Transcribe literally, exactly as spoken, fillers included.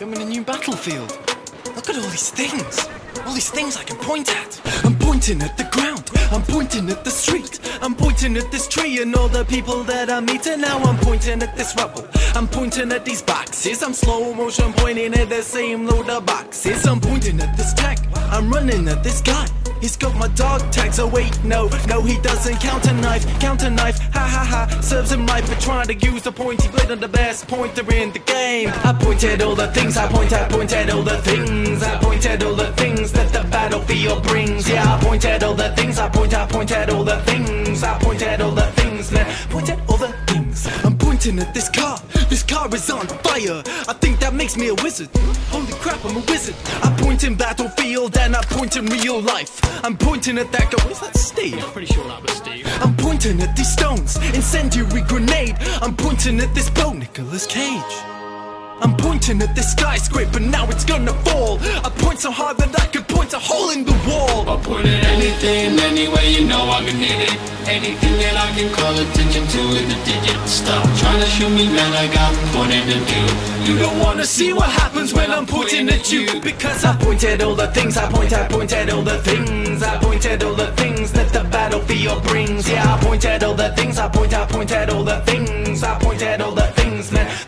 I'm in a new battlefield. Look at all these things. All these things I can point at. I'm pointing at the ground. I'm pointing at the street. I'm pointing at this tree and all the people that I'm meeting. Now I'm pointing at this rubble. I'm pointing at these boxes. I'm slow motion pointing at the same load of boxes. I'm pointing at this tank. I'm running at this guy. He's got my dog tags. Oh wait, no, no he doesn't. Counter knife, counter knife. Ha ha ha. Serves him right for trying to use the pointy blade on the best pointer in the game. I point at all the things. I point at, point at all the things. I point at all the things that the battlefield brings. Yeah, I point at all the things. I point, I point at all the things. I point at all the things, man. Point at all the things. I'm pointing at this car. This car is on fire. I think that makes me a wizard. Holy crap, I'm a wizard. I point in battlefield and I point in real life. I'm pointing at that guy. Is that Steve? I'm pretty sure that was Steve. I'm pointing at these stones. Incendiary grenade. I'm pointing at this boat. Nicolas Cage. I'm pointing at this skyscraper, now it's gonna fall. I point so hard that I could point a hole in the wall. I point at anything, anyway, you know I can hit it. Anything that I can call attention to with a digit. Stop trying to shoot me, man, I got pointed to do. You don't wanna see what happens when I'm pointing at you. Because I point at all the things, I point, I point at all the things. I point at all the things that the battlefield brings. Yeah, I point at all the things, I point, I point at all the things. I point at all the things, man.